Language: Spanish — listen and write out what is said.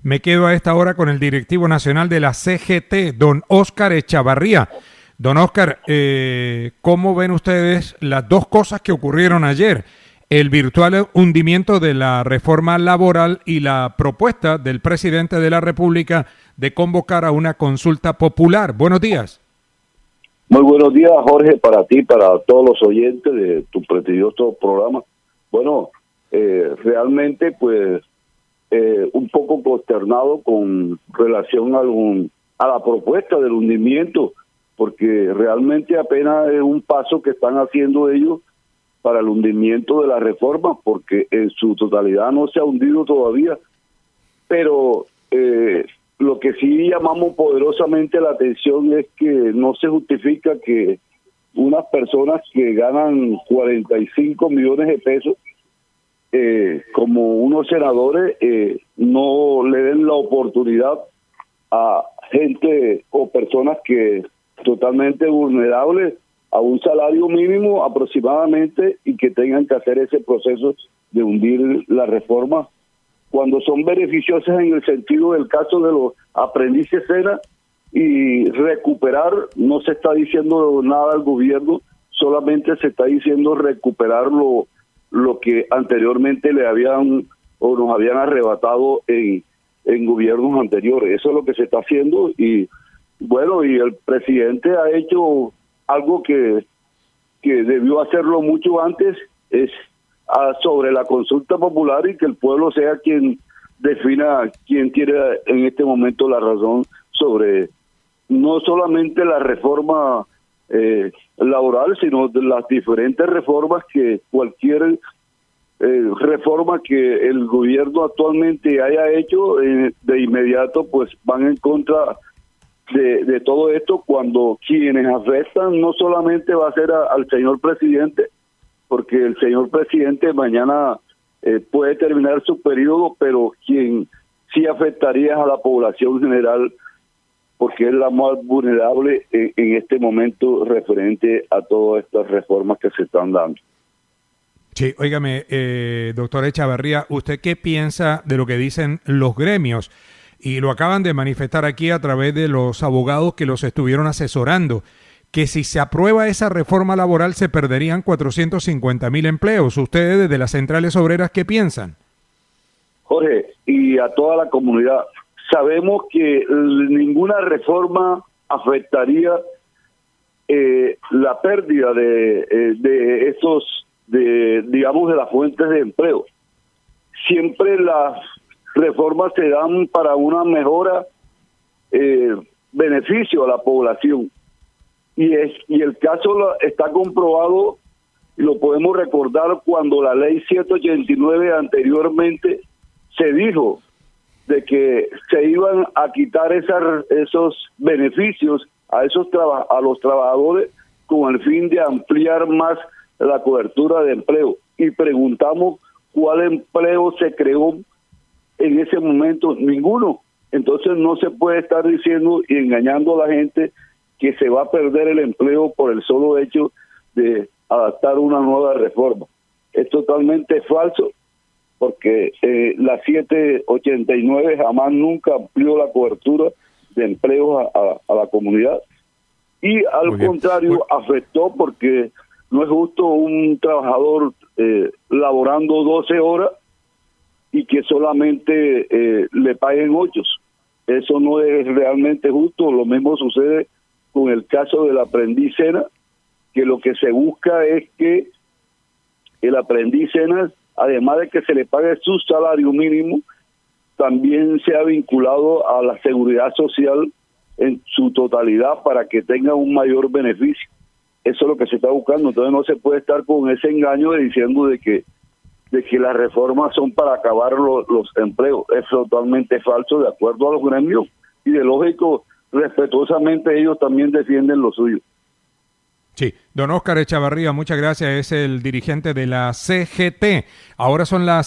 Me quedo a esta hora con el directivo nacional de la CGT, don Óscar Echavarría. Don Óscar, ¿cómo ven ustedes las dos cosas que ocurrieron ayer? El virtual hundimiento de la reforma laboral y la propuesta del presidente de la República de convocar a una consulta popular. Buenos días. Muy buenos días, Jorge, para ti, para todos los oyentes de tu prestigioso programa. Bueno, realmente, pues, un poco consternado con relación a la propuesta del hundimiento, porque realmente apenas es un paso que están haciendo ellos para el hundimiento de la reforma, porque en su totalidad no se ha hundido todavía. Pero lo que sí llamamos poderosamente la atención es que no se justifica que unas personas que ganan 45 millones de pesos, como unos senadores, no le den la oportunidad a gente o personas que totalmente vulnerables a un salario mínimo aproximadamente y que tengan que hacer ese proceso de hundir la reforma, cuando son beneficiosas en el sentido del caso de los aprendices SENA. Y recuperar, no se está diciendo nada al gobierno, solamente se está diciendo recuperar lo que anteriormente le habían o nos habían arrebatado en gobiernos anteriores. Eso es lo que se está haciendo. Y bueno, y el presidente ha hecho algo que debió hacerlo mucho antes, es sobre la consulta popular, y que el pueblo sea quien defina quién tiene en este momento la razón sobre no solamente la reforma laboral, sino de las diferentes reformas que cualquier reforma que el gobierno actualmente haya hecho, de inmediato pues van en contra de todo esto, cuando quienes afectan no solamente va a ser al señor presidente, porque el señor presidente mañana puede terminar su periodo, pero quien sí afectaría es a la población general, porque es la más vulnerable en este momento referente a todas estas reformas que se están dando. Sí, óigame, doctor Echavarría, ¿usted qué piensa de lo que dicen los gremios? Y lo acaban de manifestar aquí a través de los abogados que los estuvieron asesorando, que si se aprueba esa reforma laboral se perderían 450,000 empleos. ¿Ustedes desde las centrales obreras qué piensan? Jorge, y a toda la comunidad, sabemos que ninguna reforma afectaría la pérdida de esos, digamos, de las fuentes de empleo. Siempre las reformas se dan para una mejora, beneficio a la población. Y el caso está comprobado, y lo podemos recordar cuando la ley 789 anteriormente se dijo de que se iban a quitar esos beneficios a los trabajadores con el fin de ampliar más la cobertura de empleo. Y preguntamos cuál empleo se creó en ese momento. Ninguno. Entonces no se puede estar diciendo y engañando a la gente que se va a perder el empleo por el solo hecho de adaptar una nueva reforma. Es totalmente falso, porque la 789 jamás nunca amplió la cobertura de empleos a la comunidad, y al contrario afectó, porque no es justo un trabajador laborando 12 horas y que solamente le paguen 8. Eso no es realmente justo. Lo mismo sucede con el caso del aprendiz SENA, que lo que se busca es que el aprendiz SENA, además de que se le pague su salario mínimo, también sea vinculado a la seguridad social en su totalidad para que tenga un mayor beneficio. Eso es lo que se está buscando. Entonces no se puede estar con ese engaño diciendo de que las reformas son para acabar los empleos. Es totalmente falso, de acuerdo a los gremios, y de lógico, respetuosamente ellos también defienden lo suyo. Sí, don Óscar Echavarría, muchas gracias, es el dirigente de la CGT. Ahora son las